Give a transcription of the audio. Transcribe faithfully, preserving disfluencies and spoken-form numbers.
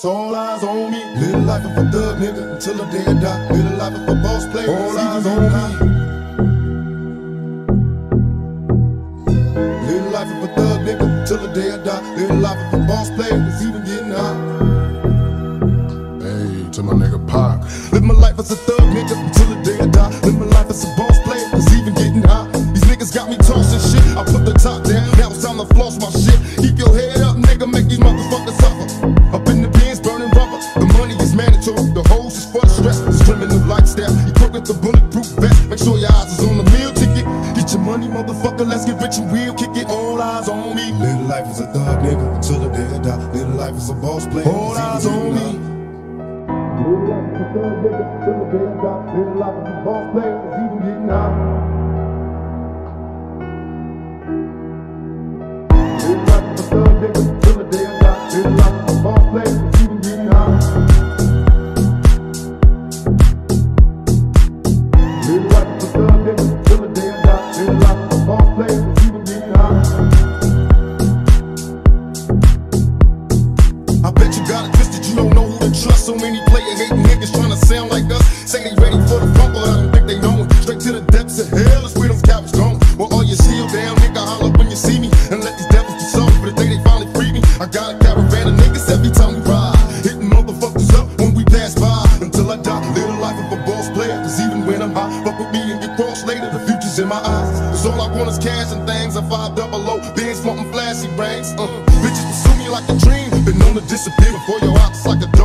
So all eyes on me. Live the life of a thug nigga until the day I die. Live the life of a boss player. All eyes on me. Live the life of a thug nigga till the day I die. Live the life of a boss player that's even getting high. Hey, to my nigga Pac. Live my life as a thug nigga until the day I die. Live my life as a boss player that's even getting high. These niggas got me tossing shit. I put the top down. Now it's time to floss my shit. Keep your head up, nigga. Make these motherfuckers suffer. Up in the bins, burning rubber. The money is mandatory. The hose is for the stress. It's criminal lifestyle. Equipped with the bulletproof vest. Make sure your eyes is on the meal ticket. Get your money, motherfucker. Let's get rich and real. Kick it. All eyes on me. Live the life as a thug nigga until the day I die. Live the life as a boss player. All eyes on me. Live the life as a thug nigga till the day I die. Live the life as a boss player that's even getting high. Live the life as a thug nigga till the day I die. Live the life as a boss player that's even getting high. Live the life as a thug nigga till the day I die. Live the life as a boss player that's even getting high. I bet you got it twisted, you don't know who to trust. So many player hating niggas trying to sound like us. Say they ready for the front, but I don't think they know it. Straight to the depths of hell is where them cowards going. Well, all you seal down, nigga, holler when you see me. And let these devils be sorry for the day they finally free me. I got a caravan of niggas every time we ride. Hitting motherfuckers up when we pass by. Until I die, live the life of a boss player. Cause even when I'm high, fuck with me and get crossed later. The future's in my eyes. Cause all I want is cash and things. I five double O, being smoking flashy rings. Uh, bitches pursue me like a dream. Been known to disappear before your eyes like a dog.